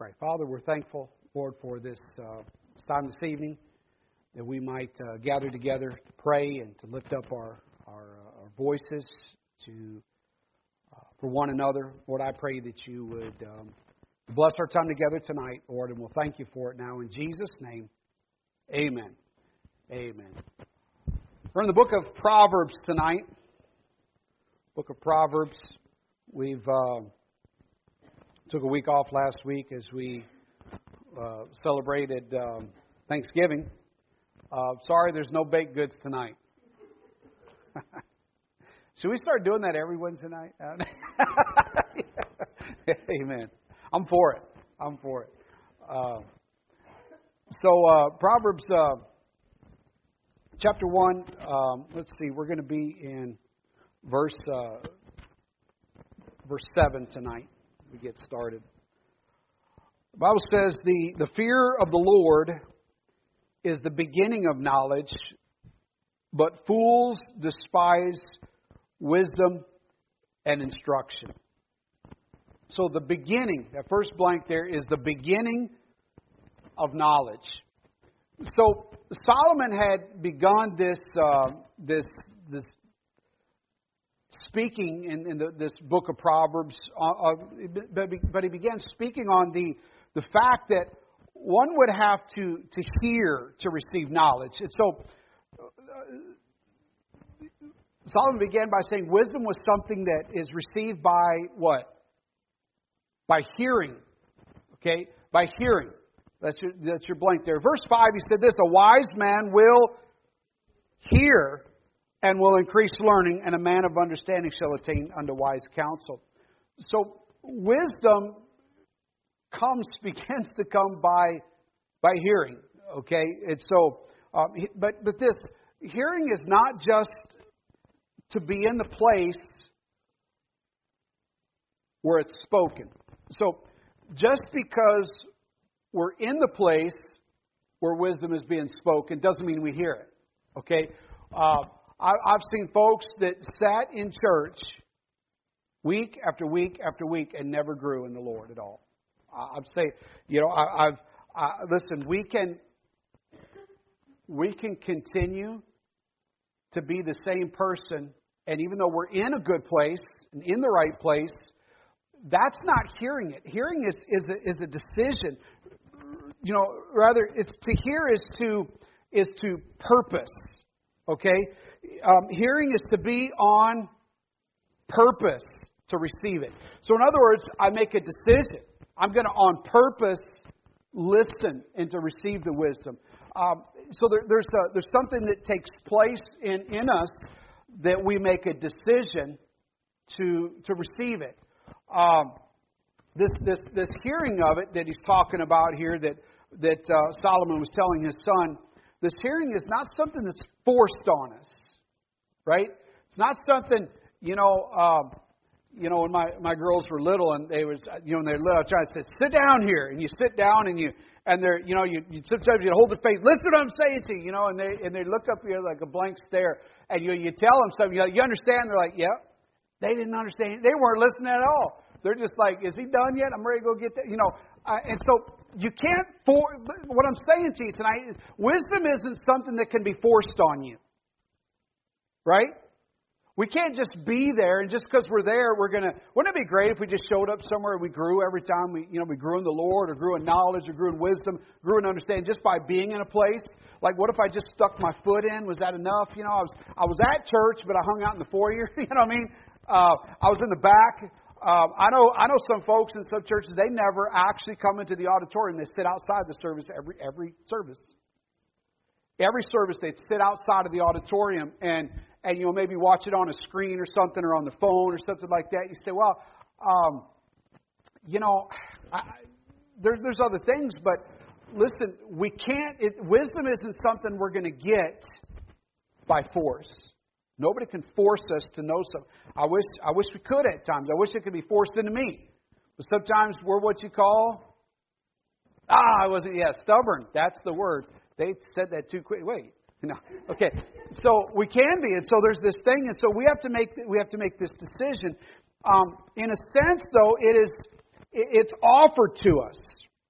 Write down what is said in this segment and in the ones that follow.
pray. Father, we're thankful, Lord, for this time this evening that we might gather together to pray and to lift up our voices for one another. Lord, I pray that you would bless our time together tonight, Lord, and we'll thank you for it now in Jesus' name. Amen. Amen. We're in the book of Proverbs tonight. Book of Proverbs. We've took a week off last week as we celebrated Thanksgiving. Sorry, there's no baked goods tonight. Should we start doing that every Wednesday night? Amen. I'm for it. I'm for it. Proverbs chapter 1, let's see, we're going to be in verse 7 tonight. We get started. The Bible says, the fear of the Lord is the beginning of knowledge, but fools despise wisdom and instruction. So the beginning, that first blank there, is the beginning of knowledge. So Solomon had begun this speaking in this book of Proverbs, but he began speaking on the fact that one would have to hear to receive knowledge. And so Solomon began by saying wisdom was something that is received by what? By hearing. Okay? By hearing. That's your blank there. Verse 5, he said this, a wise man will hear and will increase learning, and a man of understanding shall attain unto wise counsel. So wisdom begins to come by hearing. Okay? And so, but this hearing is not just to be in the place where it's spoken. So just because we're in the place where wisdom is being spoken doesn't mean we hear it. Okay? I've seen folks that sat in church week after week after week and never grew in the Lord at all. I'd say, listen, we can continue to be the same person, and even though we're in a good place and in the right place, that's not hearing it. Hearing is a decision. Rather, it's to hear is to purpose. Okay, hearing is to be on purpose to receive it. So, in other words, I make a decision. I'm going to, on purpose, listen and to receive the wisdom. So there's something that takes place in us that we make a decision to receive it. This hearing of it that he's talking about here that Solomon was telling his son, this hearing is not something that's forced on us, right? It's not something, when my girls were little and they was, when they're little, I try to say, sit down here, and you sit down and they're, you sometimes you hold their face, listen to what I'm saying to you, and they look up here like a blank stare, and you tell them something, you understand? They're like, yep. They didn't understand. They weren't listening at all. They're just like, is he done yet? I'm ready to go get that. And so you can't what I'm saying to you tonight is wisdom isn't something that can be forced on you. Right? We can't just be there, and just because we're there, wouldn't it be great if we just showed up somewhere and we grew every time we grew in the Lord, or grew in knowledge, or grew in wisdom, grew in understanding just by being in a place? Like, what if I just stuck my foot in? Was that enough? I was at church, but I hung out in the foyer. You know what I mean? I was in the back. I know some folks in some churches, they never actually come into the auditorium. They sit outside the service every service. Every service they'd sit outside of the auditorium and maybe watch it on a screen or something, or on the phone or something like that. You say, well, there's other things, but listen, we can't. Wisdom isn't something we're going to get by force. Nobody can force us to know something. I wish we could at times. I wish it could be forced into me. But sometimes we're what you call, stubborn. That's the word. They said that too quick. Wait. No. Okay. So we can be. And so there's this thing. And so we have to make this decision. In a sense, though, it's offered to us.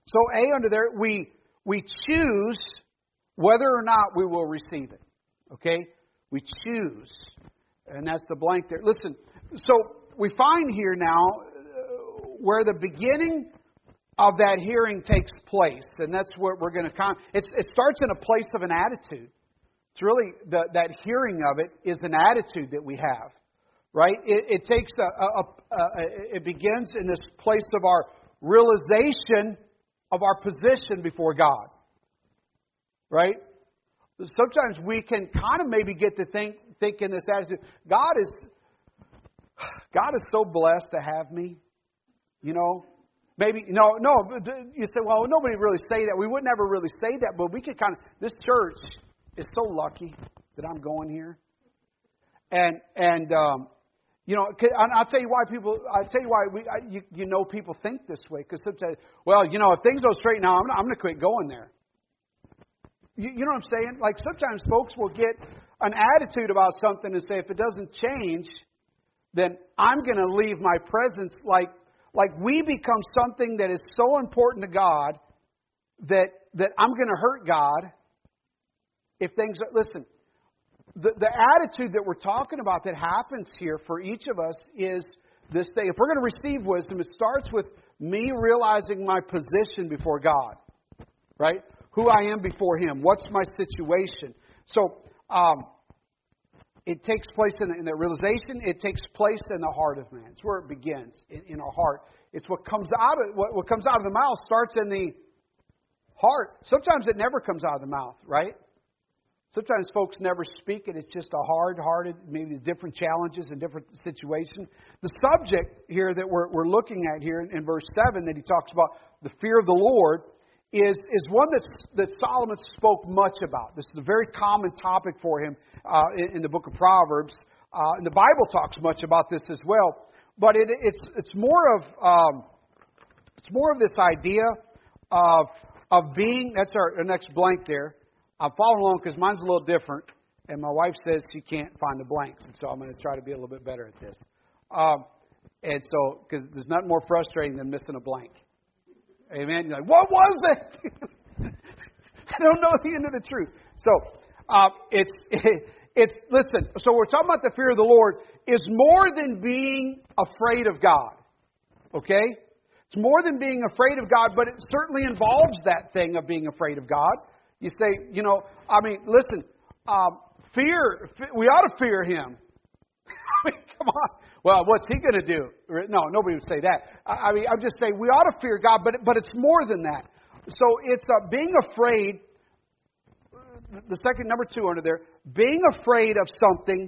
So A under there, we choose whether or not we will receive it. Okay? We choose. And that's the blank there. Listen, so we find here now where the beginning of that hearing takes place. And that's what we're going to... It starts in a place of an attitude. It's really, that hearing of it is an attitude that we have. Right? It takes it begins in this place of our realization of our position before God. Right? Sometimes we can kind of maybe get to think in this attitude, God is so blessed to have me. You know? Maybe, no, you say, well, nobody really say that. We would never really say that, but we could kind of, this church is so lucky that I'm going here. And you know, I'll tell you why people think this way. Because sometimes, well, you know, if things go straight now, I'm going to quit going there. You know what I'm saying? Like sometimes folks will get an attitude about something and say, if it doesn't change, then I'm going to leave my presence. Like we become something that is so important to God that I'm going to hurt God if things. Listen. The attitude that we're talking about that happens here for each of us is this thing. If we're going to receive wisdom, it starts with me realizing my position before God. Right? Who I am before Him. What's my situation? So, it takes place in the realization. It takes place in the heart of man. It's where it begins, in our heart. It's what comes out of the mouth starts in the heart. Sometimes it never comes out of the mouth, right? Sometimes folks never speak it. It's just a hard-hearted, maybe different challenges and different situations. The subject here that we're looking at here in verse 7 that he talks about, the fear of the Lord, is one that Solomon spoke much about. This is a very common topic for him in the book of Proverbs. And the Bible talks much about this as well. But it's more of this idea of being. That's our next blank there. I'm following along because mine's a little different, and my wife says she can't find the blanks, and so I'm going to try to be a little bit better at this. And so, because there's nothing more frustrating than missing a blank. Amen. You're like, what was it? I don't know the end of the truth. So, listen. So we're talking about the fear of the Lord is more than being afraid of God. Okay, it's more than being afraid of God, but it certainly involves that thing of being afraid of God. You say, you know, I mean, listen, fear, we ought to fear Him. I mean, come on. Well, what's He going to do? No, nobody would say that. I mean, I'm just saying we ought to fear God, but it's more than that. So it's being afraid, the second, number 2 under there, being afraid of something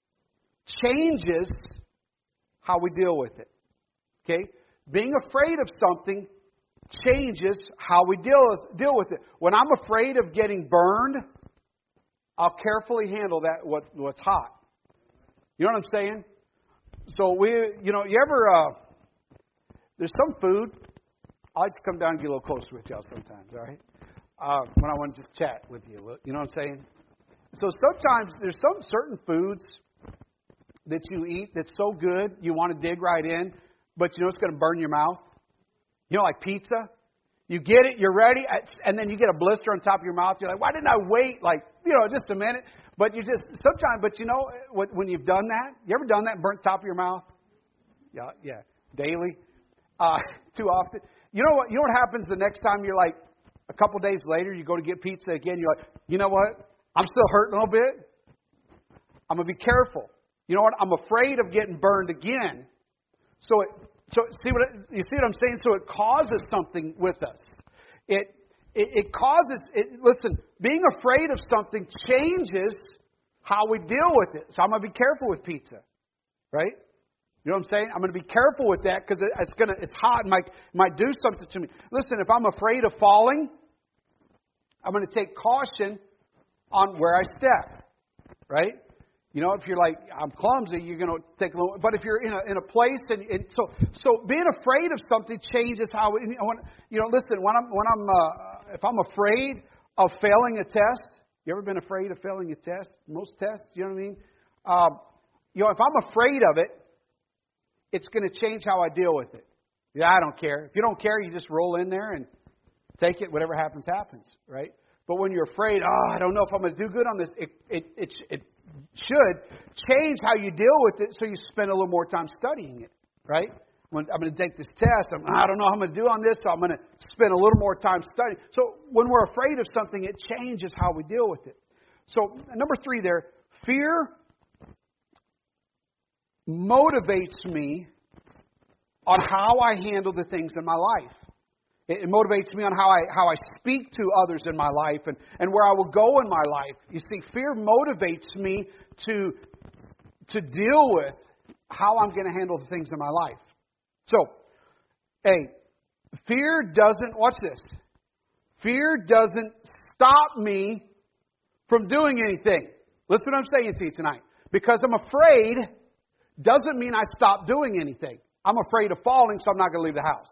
changes how we deal with it. Okay? Being afraid of something changes how we deal with it. When I'm afraid of getting burned, I'll carefully handle that what's hot. You know what I'm saying? So you ever there's some food. I like to come down and get a little closer with y'all sometimes, all right? When I want to just chat with you. You know what I'm saying? So sometimes there's some certain foods that you eat that's so good you want to dig right in, but you know it's going to burn your mouth. You know, like pizza. You get it, you're ready, and then you get a blister on top of your mouth. You're like, why didn't I wait, just a minute? But you just, sometimes, but you know, when you've done that, you ever done that, burnt top of your mouth? Yeah, daily, too often. You know what happens the next time you're like, a couple days later, you go to get pizza again, you're like, you know what? I'm still hurting a little bit. I'm going to be careful. You know what? I'm afraid of getting burned again. So see what I'm saying? So it causes something with us. It causes. Listen, being afraid of something changes how we deal with it. So I'm going to be careful with pizza, right? You know what I'm saying? I'm going to be careful with that because it's hot and might do something to me. Listen, if I'm afraid of falling, I'm going to take caution on where I step, right? You know, if you're like, I'm clumsy, you're going to take a little... But if you're in a place... And so being afraid of something changes how... Listen, if I'm afraid of failing a test... You ever been afraid of failing a test? Most tests, you know what I mean? If I'm afraid of it, it's going to change how I deal with it. Yeah, I don't care. If you don't care, you just roll in there and Take it, whatever happens, happens, right? But when you're afraid, I don't know if I'm going to do good on this, it should change how you deal with it so you spend a little more time studying it, right? I'm going to take this test. I don't know how I'm going to do on this, so I'm going to spend a little more time studying. So when we're afraid of something, it changes how we deal with it. So number 3 there, fear motivates me on how I handle the things in my life. It motivates me on how I speak to others in my life and where I will go in my life. You see, fear motivates me to deal with how I'm going to handle the things in my life. So, fear doesn't, watch this, fear doesn't stop me from doing anything. Listen to what I'm saying to you tonight. Because I'm afraid doesn't mean I stop doing anything. I'm afraid of falling, so I'm not going to leave the house.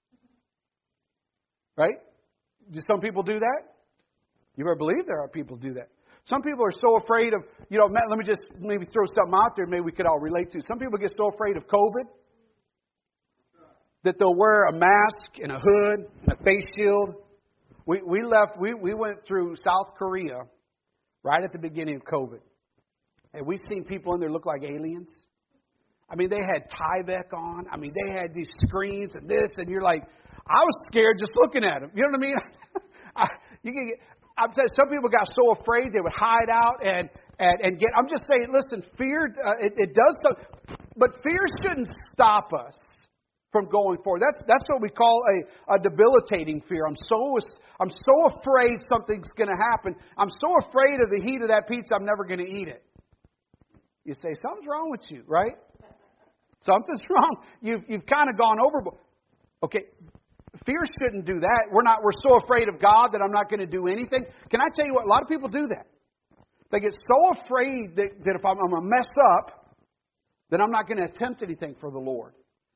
Right? Do some people do that? You better believe there are people who do that. Some people are so afraid of, let me just maybe throw something out there maybe we could all relate to. Some people get so afraid of COVID that they'll wear a mask and a hood and a face shield. We went through South Korea right at the beginning of COVID. And we've seen people in there look like aliens. I mean, they had Tyvek on. I mean, they had these screens and this, and you're like, I was scared just looking at them. You know what I mean? I'm saying some people got so afraid they would hide out and get. I'm just saying, listen, fear it does, but fear shouldn't stop us from going forward. That's what we call a debilitating fear. I'm so afraid something's going to happen. I'm so afraid of the heat of that pizza. I'm never going to eat it. You say something's wrong with you, right? Something's wrong. You've kind of gone overboard. Okay. Fear shouldn't do that. We're so afraid of God that I'm not going to do anything. Can I tell you what? A lot of people do that. They get so afraid that if I'm going to mess up, then I'm not going to attempt anything for the Lord.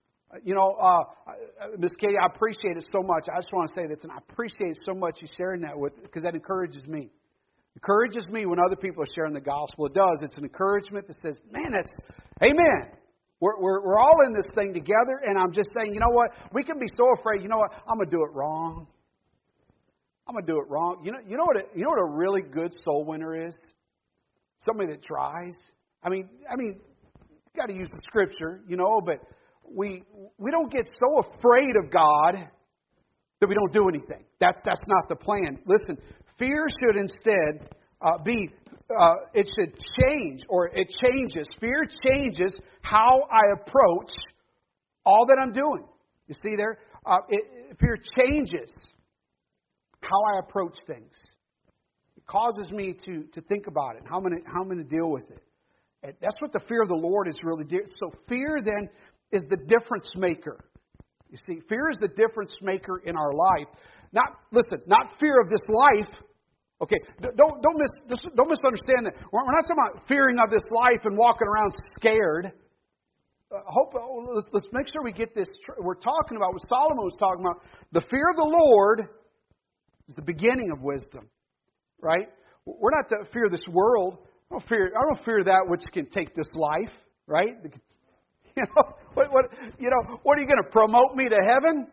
Miss Katie, I appreciate it so much. I just want to say this, and I appreciate so much you sharing that with, because that encourages me. It encourages me when other people are sharing the gospel. It does. It's an encouragement that says, man, that's, amen. We're all in this thing together, and I'm just saying, you know what? We can be so afraid. You know what? I'm going to do it wrong. I'm going to do it wrong. You know what a really good soul winner is? Somebody that tries. I mean, you got to use the scripture, but we don't get so afraid of God that we don't do anything. That's not the plan. Listen, fear should instead be. It should change, or it changes. Fear changes how I approach all that I'm doing. You see there? Fear changes how I approach things. It causes me to think about it, how I'm going to deal with it. And that's what the fear of the Lord is really doing. So fear then is the difference maker. You see, fear is the difference maker in our life. Not fear of this life. Okay, don't misunderstand that. We're not talking about fearing of this life and walking around scared. Let's make sure we get this. We're talking about what Solomon was talking about. The fear of the Lord is the beginning of wisdom, right? We're not to fear this world. I don't fear that which can take this life, right? What are you going to promote me to heaven?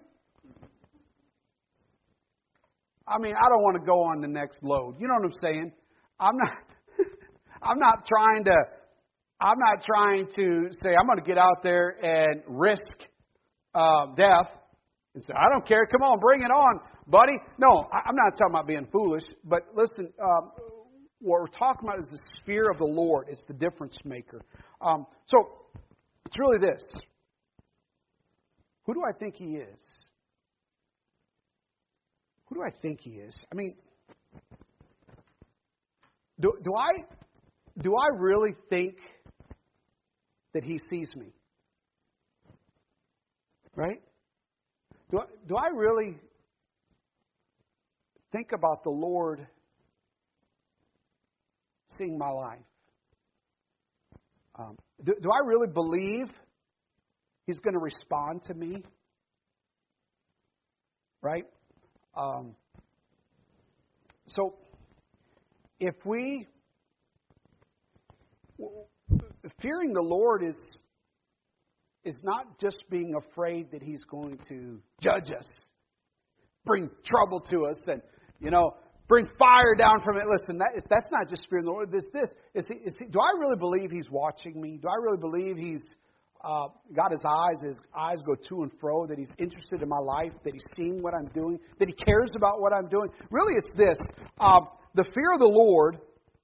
I mean, I don't want to go on the next load. You know what I'm saying? I'm not trying to say I'm going to get out there and risk death and say, I don't care. Come on, bring it on, buddy. No, I'm not talking about being foolish. But listen, what we're talking about is the fear of the Lord. It's the difference maker. So it's really this. Who do I think He is? Who do I think He is? I mean, do I really think that He sees me? Right? Do I really think about the Lord seeing my life? Do I really believe He's going to respond to me? Right? So, if fearing the Lord is not just being afraid that He's going to judge us. bring trouble to us and, bring fire down from it. Listen, that's not just fear in the Lord. Do I really believe He's watching me? Do I really believe He's got His eyes go to and fro, that He's interested in my life, that He's seeing what I'm doing, that He cares about what I'm doing? Really, it's this. The fear of the Lord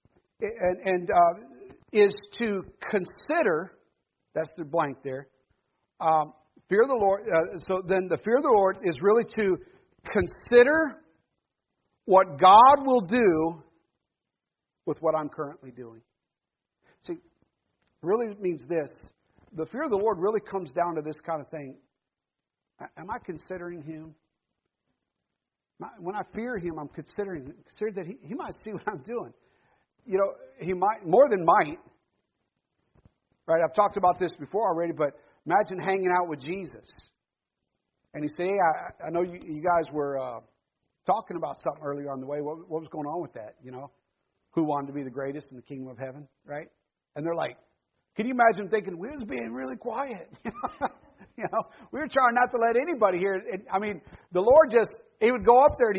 is to consider, that's the blank there, fear of the Lord. So then the fear of the Lord is really to consider what God will do with what I'm currently doing. See, it really means this. The fear of the Lord really comes down to this kind of thing. Am I considering Him? When I fear Him, I'm considering that He might see what I'm doing. He might, more than might. Right? I've talked about this before already, but imagine hanging out with Jesus. And He said, hey, I know you guys were talking about something earlier on the way. What was going on with that? Who wanted to be the greatest in the kingdom of heaven, right? And they're like, can you imagine thinking, we was being really quiet? We were trying not to let anybody hear. The Lord He would go up there and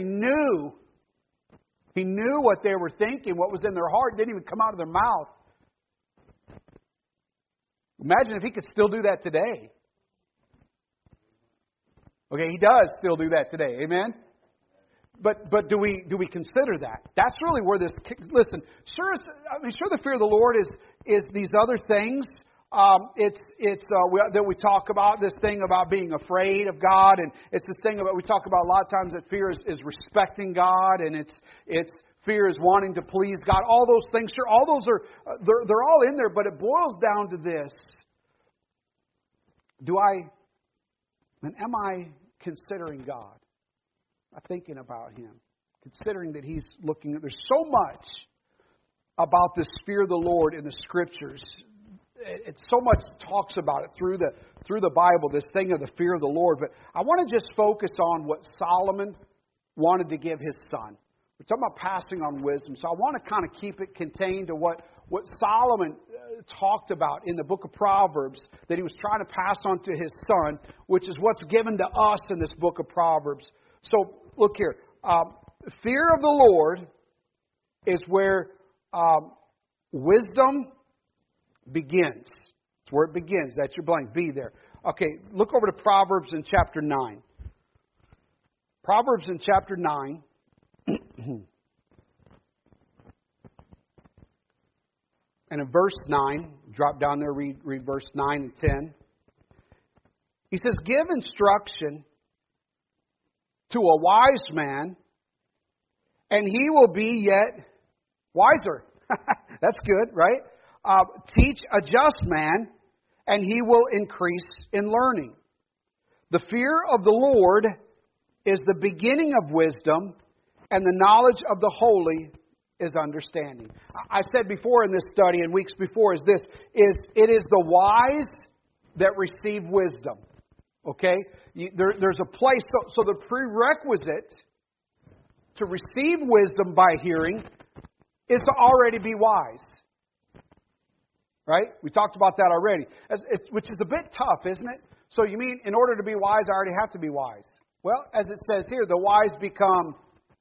He knew what they were thinking, what was in their heart. It didn't even come out of their mouth. Imagine if He could still do that today. Okay, He does still do that today. Amen? But do we consider that? That's really where this. Listen, sure the fear of the Lord is these other things. That we talk about, this thing about being afraid of God, and it's this thing about, we talk about a lot of times that fear is respecting God, and it's fear is wanting to please God. All those things, sure, all those are they're all in there, but it boils down to this: am I considering God? Am I thinking about Him? Considering that He's looking at, there's so much about this fear of the Lord in the Scriptures. It so much talks about it through the Bible, this thing of the fear of the Lord. But I want to just focus on what Solomon wanted to give his son. We're talking about passing on wisdom. So I want to kind of keep it contained to what Solomon talked about in the book of Proverbs that he was trying to pass on to his son, which is what's given to us in this book of Proverbs. So look here. Fear of the Lord is where wisdom begins. It's where it begins. That's your blank. Be there. Okay, look over to Proverbs in chapter 9. Proverbs in chapter 9. And in verse 9, drop down there, read verse 9 and 10. He says, give instruction to a wise man, and he will be yet wiser. That's good, right? Teach a just man, and he will increase in learning. The fear of the Lord is the beginning of wisdom, and the knowledge of the holy is understanding. I said before in this study and weeks before it is the wise that receive wisdom. Okay? There's a place, so the prerequisite to receive wisdom by hearing is to already be wise. Right? We talked about that already. Which is a bit tough, isn't it? So you mean in order to be wise, I already have to be wise? Well, as it says here, the wise become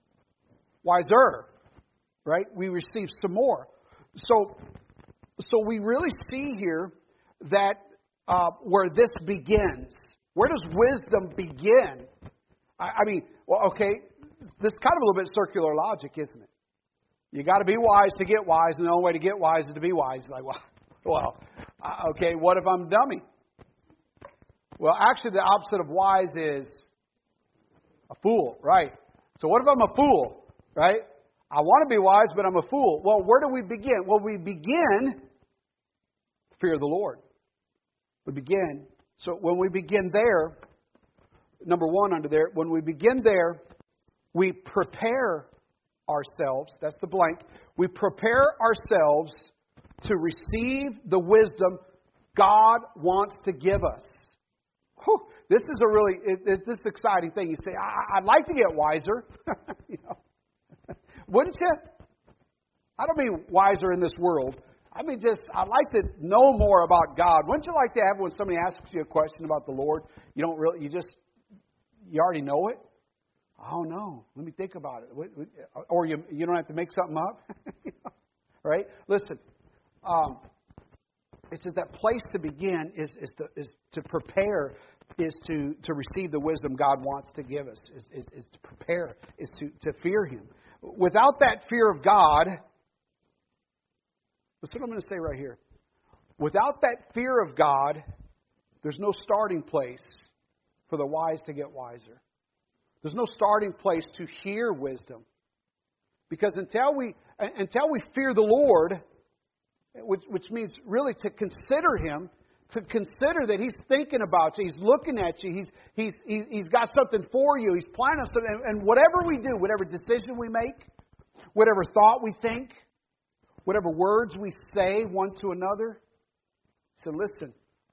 wiser. Right? We receive some more. So we really see here that where this begins. Where does wisdom begin? Okay, this is kind of a little bit circular logic, isn't it? You got to be wise to get wise, and the only way to get wise is to be wise. Like, okay, what if I'm dummy? Well, actually, the opposite of wise is a fool, right? So what if I'm a fool, right? I want to be wise, but I'm a fool. Well, where do we begin? Well, we begin fear of the Lord. We begin. So when we begin there, number one under there, when we begin there, we prepare ourselves. That's the blank. We prepare ourselves to receive the wisdom God wants to give us. Whew, this is this exciting thing. You say, I'd like to get wiser. Wouldn't you? I don't mean wiser in this world. I'd like to know more about God. Wouldn't you like to have when somebody asks you a question about the Lord, you already know it? Oh, no. Let me think about it. Or you don't have to make something up. Right? Listen. It says that place to begin is to prepare, is to receive the wisdom God wants to give us, is to prepare, is to fear Him. Without that fear of God, that's what I'm going to say right here. Without that fear of God, there's no starting place for the wise to get wiser. There's no starting place to hear wisdom. Because until we fear the Lord, which means really to consider Him, to consider that He's thinking about you, He's looking at you, He's got something for you, He's planning something, and whatever we do, whatever decision we make, whatever thought we think, whatever words we say one to another. So listen,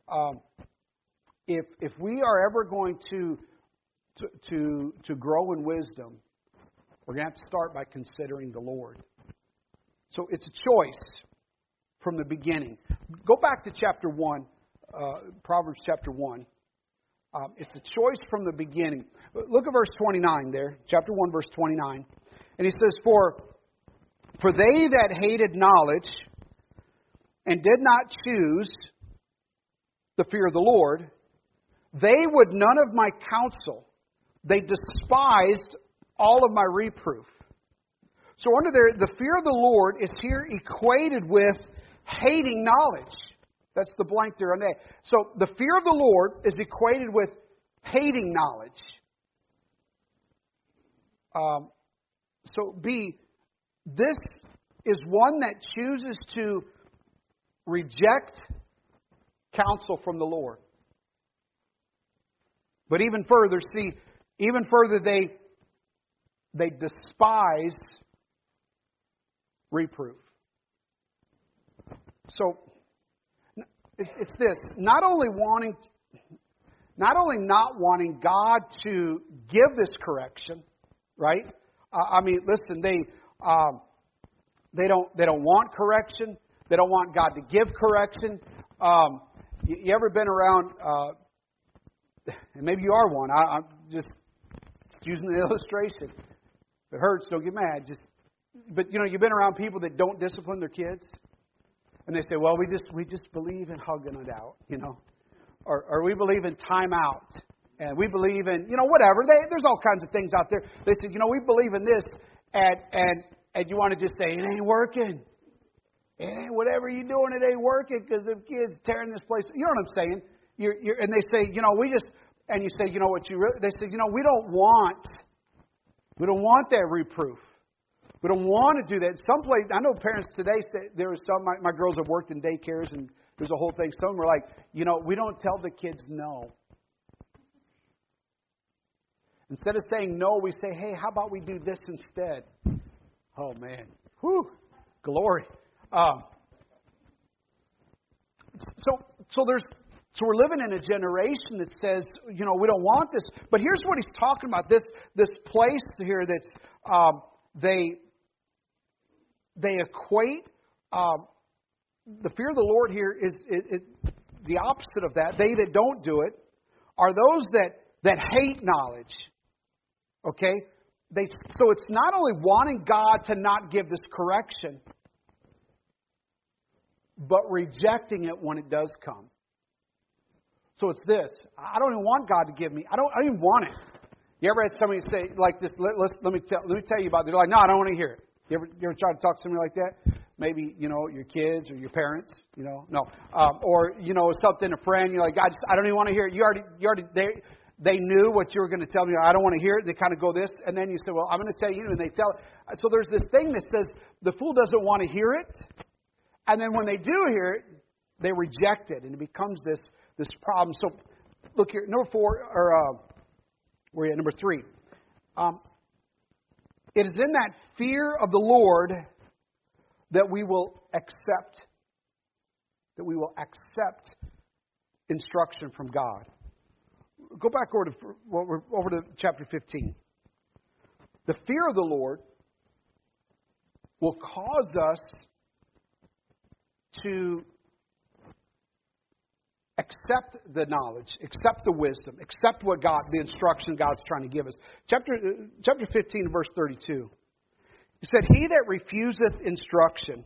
if we are ever going to grow in wisdom, we're going to have to start by considering the Lord. So it's a choice from the beginning. Go back to chapter 1, Proverbs chapter 1. It's a choice from the beginning. Look at verse 29 there, chapter 1, verse 29. And he says, For they that hated knowledge and did not choose the fear of the Lord, they would none of my counsel. They despised all of my reproof. So under there, the fear of the Lord is here equated with hating knowledge. That's the blank there on that. So the fear of the Lord is equated with hating knowledge. So B, this is one that chooses to reject counsel from the Lord. But even further, they despise reproof. So it's this: not only not wanting God to give this correction, right? I mean, listen, they don't want correction. They don't want God to give correction. You ever been around? And maybe you are one. I'm just using the illustration. If it hurts, don't get mad. But you've been around people that don't discipline their kids, and they say, "Well, we just believe in hugging it out," or we believe in time out, and we believe in whatever. There's all kinds of things out there. They said, we believe in this, and you want to just say it ain't working. It ain't whatever you're doing. It ain't working because the kids tearing this place. You know what I'm saying? And they say, and you say, they say, we don't want that reproof. We don't want to do that. I know parents today say, there was some, my girls have worked in daycares and there's a whole thing. Some were like, we don't tell the kids no. Instead of saying no, we say, hey, how about we do this instead? Oh man. Whew. Glory. So we're living in a generation that says, we don't want this. But here's what he's talking about. This place here that's they equate the fear of the Lord here is the opposite of that. They that don't do it are those that hate knowledge. Okay? So it's not only wanting God to not give this correction, but rejecting it when it does come. So it's this: I don't even want God to give me. I don't even want it. You ever had somebody say like this? Let me tell you about it. They're like, no, I don't want to hear it. You ever try to talk to somebody like that? Maybe your kids or your parents. No. Or something, a friend. You're like, I don't even want to hear it. You already they knew what you were going to tell me. I don't want to hear it. They kind of go this, and then you say, well, I'm going to tell you, and they tell. So there's this thing that says the fool doesn't want to hear it, and then when they do hear it, they reject it, and it becomes this problem. So look here, number 4, or we're at number 3. It is in that fear of the Lord that we will accept instruction from God. Go back over to chapter 15. The fear of the Lord will cause us to accept the knowledge, accept the wisdom, accept what the instruction God's trying to give us. Chapter 15, verse 32. He said, he that refuseth instruction,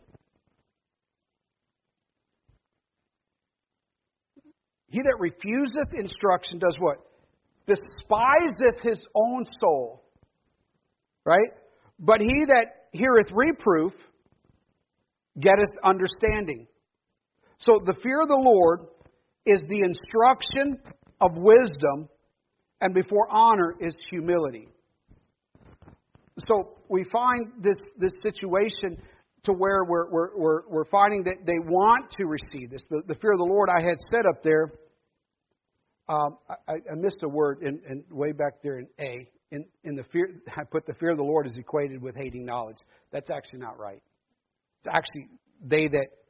he that refuseth instruction does what? Despiseth his own soul. Right? But he that heareth reproof getteth understanding. So the fear of the Lord is the instruction of wisdom, and before honor is humility. So we find this situation to where we're finding that they want to receive this. The fear of the Lord I had said up there, I missed a word in way back there in A. In the fear, I put the fear of the Lord is equated with hating knowledge. That's actually not right. It's actually they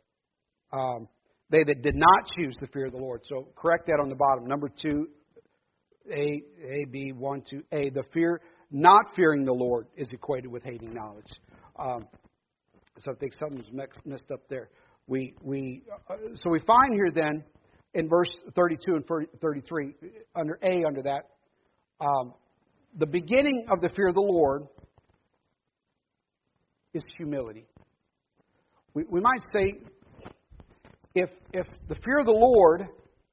that did not choose the fear of the Lord. So correct that on the bottom. Number 2, A, B, 1, 2, A. The fear, not fearing the Lord is equated with hating knowledge. So I think something's messed up there. So we find here then in verse 32 and 33 under A under that. The beginning of the fear of the Lord is humility. We might say, if the fear of the Lord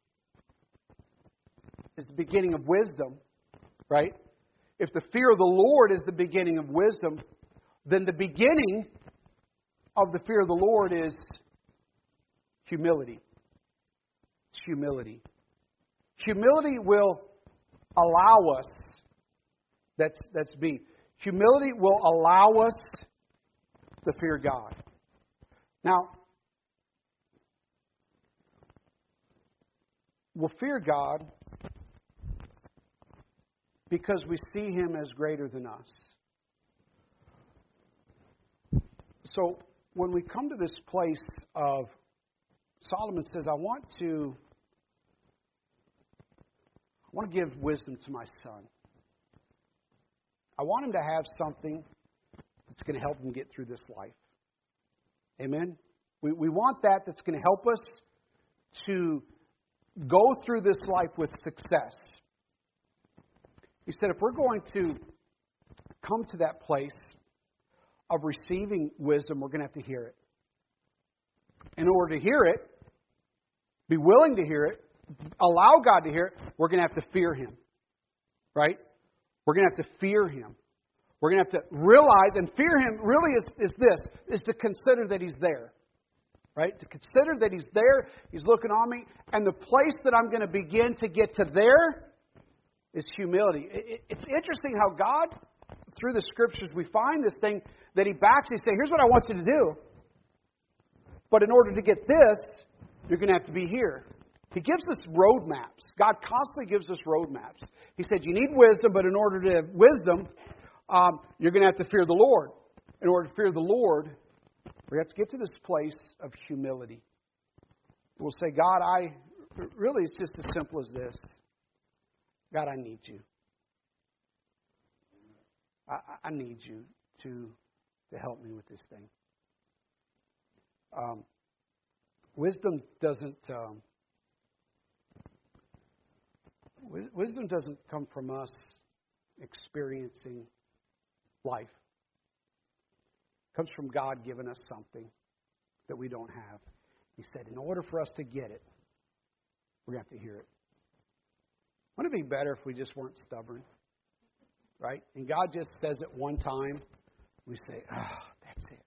is the beginning of wisdom, right? If the fear of the Lord is the beginning of wisdom, then the beginning of the fear of the Lord is humility. It's humility. Humility will allow us. That's B. Humility will allow us to fear God. Now, we'll fear God because we see Him as greater than us. So, when we come to this place of, Solomon says, I want to give wisdom to my son. I want him to have something that's going to help him get through this life. Amen? We want that's going to help us to go through this life with success. He said if we're going to come to that place of receiving wisdom, we're going to have to hear it. In order to hear it, be willing to hear it, allow God to hear it, we're going to have to fear Him. Right? We're going to have to fear Him. We're going to have to realize, and fear Him really is to consider that He's there. Right? To consider that He's there, He's looking on me, and the place that I'm going to begin to get to there is humility. It's interesting how God, through the Scriptures, we find this thing that He backs. He says, here's what I want you to do. But in order to get this, you're going to have to be here. He gives us roadmaps. God constantly gives us roadmaps. He said, you need wisdom, but in order to have wisdom, you're going to have to fear the Lord. In order to fear the Lord, we have to get to this place of humility. We'll say, God, really it's just as simple as this. God, I need you. I need you to help me with this thing. Wisdom doesn't come from us experiencing life. It comes from God giving us something that we don't have. He said, in order for us to get it, we're going to have to hear it. Wouldn't it be better if we just weren't stubborn? Right? And God just says it one time. We say, that's it.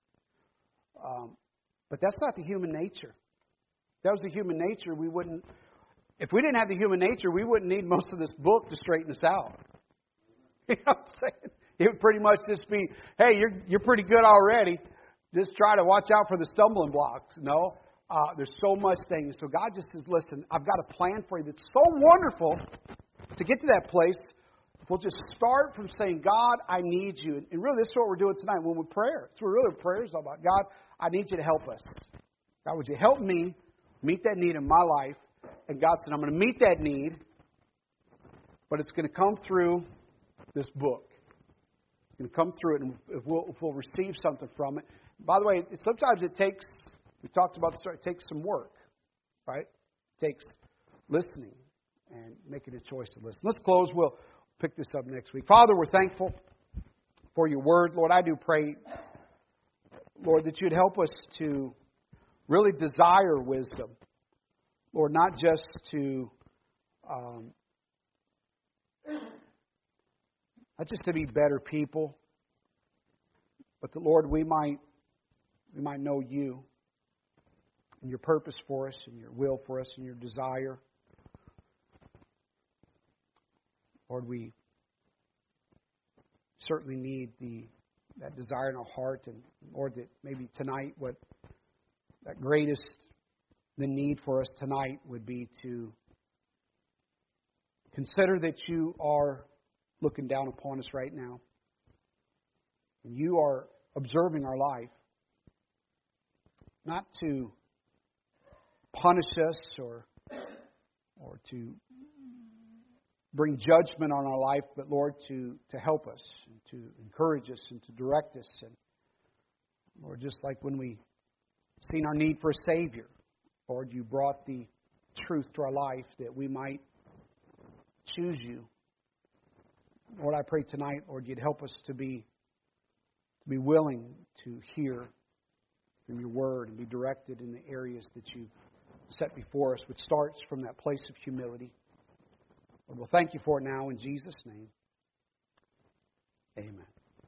But that's not the human nature. If that was the human nature, we wouldn't. If we didn't have the human nature, we wouldn't need most of this book to straighten us out. You know what I'm saying? It would pretty much just be, hey, you're pretty good already. Just try to watch out for the stumbling blocks. No, there's so much things. So God just says, listen, I've got a plan for you that's so wonderful to get to that place. We'll just start from saying, God, I need you. And really, this is what we're doing tonight when we pray. It's what really prayer is all about. God, I need you to help us. God, would you help me meet that need in my life? And God said, I'm going to meet that need, but it's going to come through this book. It's going to come through it, and if we'll receive something from it. By the way, sometimes it takes, we talked about this, it takes some work, right? It takes listening and making a choice to listen. Let's close. We'll pick this up next week. Father, we're thankful for your word. Lord, I do pray, Lord, that you'd help us to really desire wisdom. Lord, not just to be better people, but that, Lord, we might know you and your purpose for us and your will for us and your desire. Lord, we certainly need that desire in our heart. And Lord, that maybe tonight the need for us tonight would be to consider that you are looking down upon us right now. And you are observing our life, not to punish us or to bring judgment on our life, but Lord, to help us and to encourage us and to direct us. And Lord, just like when we seen our need for a Savior, Lord, you brought the truth to our life that we might choose you. Lord, I pray tonight, Lord, you'd help us to be willing to hear from your word and be directed in the areas that you've set before us, which starts from that place of humility. Lord, we'll thank you for it now in Jesus' name. Amen.